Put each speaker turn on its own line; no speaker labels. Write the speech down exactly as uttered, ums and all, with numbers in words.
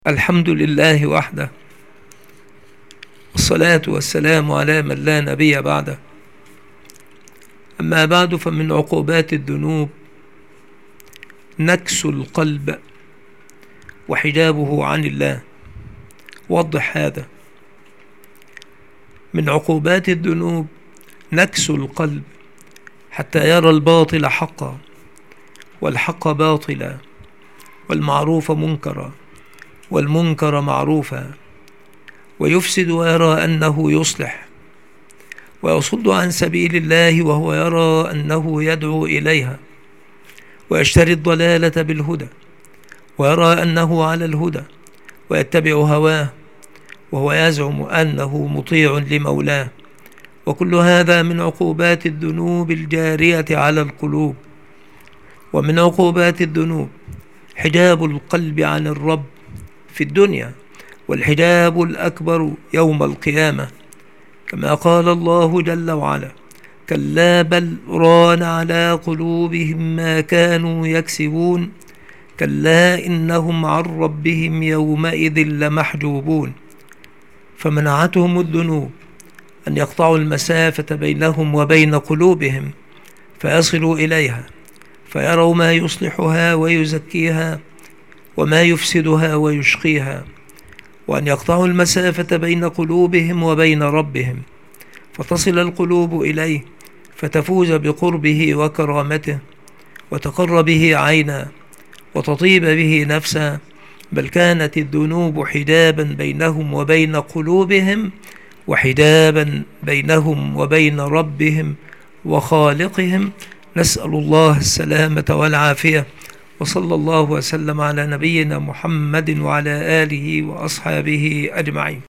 الحمد لله وحده، والصلاة والسلام على من لا نبي بعده. أما بعد، فمن عقوبات الذنوب نكس القلب وحجابه عن الله. وضح هذا. من عقوبات الذنوب نكس القلب حتى يرى الباطل حقا، والحق باطلا، والمعروف منكرا، والمنكر معروفا، ويفسد ويرى أنه يصلح، ويصد عن سبيل الله وهو يرى أنه يدعو إليها، ويشتري الضلالة بالهدى ويرى أنه على الهدى، ويتبع هواه وهو يزعم أنه مطيع لمولاه. وكل هذا من عقوبات الذنوب الجارية على القلوب. ومن عقوبات الذنوب حجاب القلب عن الرب في الدنيا، والحجاب الأكبر يوم القيامة، كما قال الله جل وعلا: كلا بل ران على قلوبهم ما كانوا يكسبون، كلا إنهم عن ربهم يومئذ لمحجوبون. فمنعتهم الذنوب أن يقطعوا المسافة بينهم وبين قلوبهم فيصلوا إليها، فيروا ما يصلحها ويزكيها وما يفسدها ويشقيها، وأن يقطعوا المسافة بين قلوبهم وبين ربهم فتصل القلوب إليه، فتفوز بقربه وكرامته، وتقر به عينا، وتطيب به نفسا. بل كانت الذنوب حجابا بينهم وبين قلوبهم، وحجابا بينهم وبين ربهم وخالقهم. نسأل الله السلامة والعافية، وصلى الله وسلم على نبينا محمد وعلى آله وأصحابه أجمعين.